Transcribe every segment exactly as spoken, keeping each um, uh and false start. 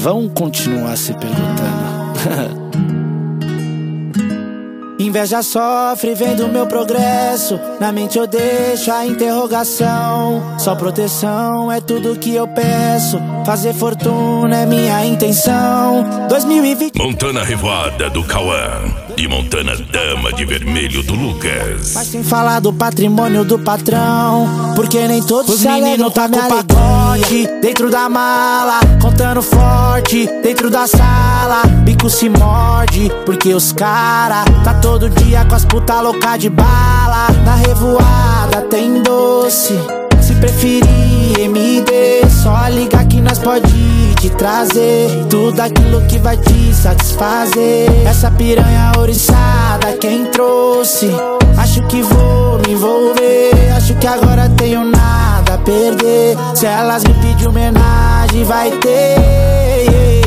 vão continuar se perguntando. Inveja sofre vendo meu progresso, na mente eu deixo a interrogação. Só proteção é tudo que eu peço, fazer fortuna é minha intenção. dois mil e vinte Montana Revoada do Cauã e Montana Dama de Vermelho do Lucas. Mas sem falar do patrimônio do patrão, porque nem todos os meninos tá com pacote dentro da mala, contando forte dentro da sala. Bico se morde, porque os cara tá todo dia com as puta louca de bala. Na revoada tem doce, se preferir M D, só liga que nós pode te trazer tudo aquilo que vai te satisfazer. Essa piranha ouriçada quem trouxe, acho que vou me envolver, acho que agora tenho nada a perder. Se elas me pedir homenagem vai ter.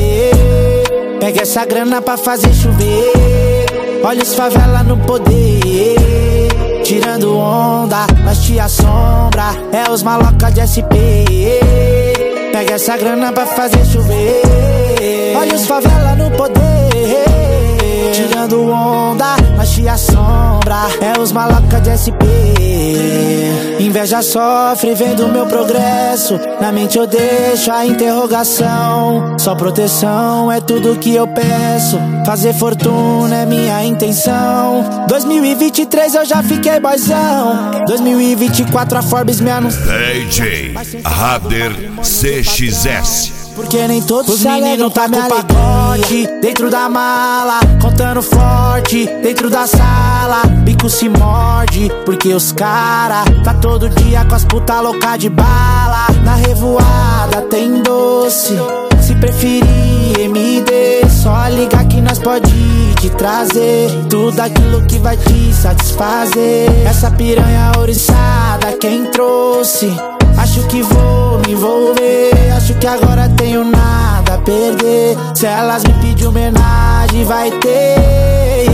Pega essa grana pra fazer chover, olha os favela no poder, tirando onda, nós te assombra, é os maloca de S P. Pega essa grana pra fazer chover, olha os favela no poder, tirando onda, nós te assombra, é os maloca de S P. Inveja sofre vendo meu progresso, na mente eu deixo a interrogação. Só proteção é tudo que eu peço, fazer fortuna é minha intenção. dois mil e vinte e três eu já fiquei boizão, dois mil e vinte e quatro a Forbes me anunciou. D J Rader C X S. Porque nem todos os meninos tá com pacote dentro da mala, contando forte dentro da sala. Bico se morde, porque os cara tá todo dia com as puta louca de bala. Na revoada tem doce, se preferir M D, só liga que nós pode te trazer tudo aquilo que vai te satisfazer. Essa piranha ouriçada quem trouxe, acho que vou me envolver, acho que agora tenho nada a perder. Se elas me pedir homenagem vai ter.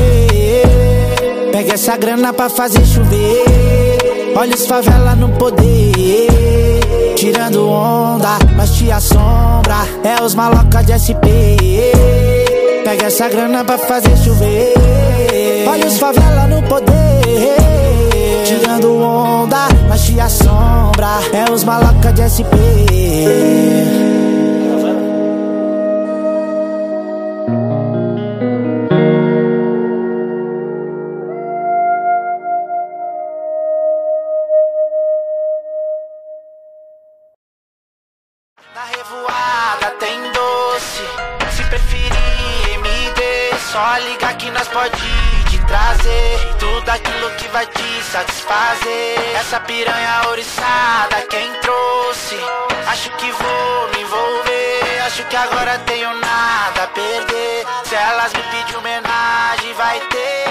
Pega essa grana pra fazer chover, olha os favela no poder, tirando onda, nós te assombra, é os maloca de S P. Pega essa grana pra fazer chover, olha os favela no poder, tirando onda, nós te assombra, é os maloca de S P. Na revoada tem doce, se preferir M D, só liga que nós pode te trazer tudo aquilo que vai te satisfazer. Essa piranha ouriçada quem trouxe, acho que vou me envolver, acho que agora tenho nada a perder. Se elas me pedir homenagem vai ter.